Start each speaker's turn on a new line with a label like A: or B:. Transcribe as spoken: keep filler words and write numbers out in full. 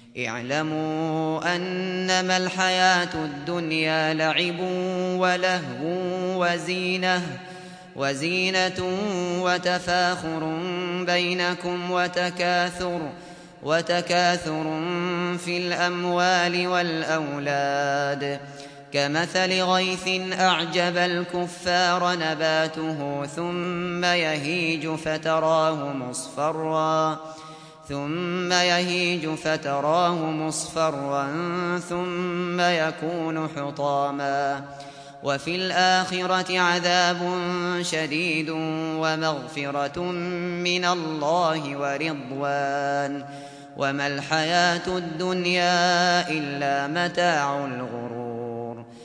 A: اعلموا أنما الحياة الدنيا لعب ولهو وزينة وزينة وتفاخر بينكم وتكاثر وتكاثر في الأموال والأولاد كمثل غيث أعجب الكفار نباته ثم يهيج فتراه مصفرا ثم يهيج فتراه مصفرا ثم يكون حطاما وفي الآخرة عذاب شديد ومغفرة من الله ورضوان وما الحياة الدنيا إلا متاع الغرور.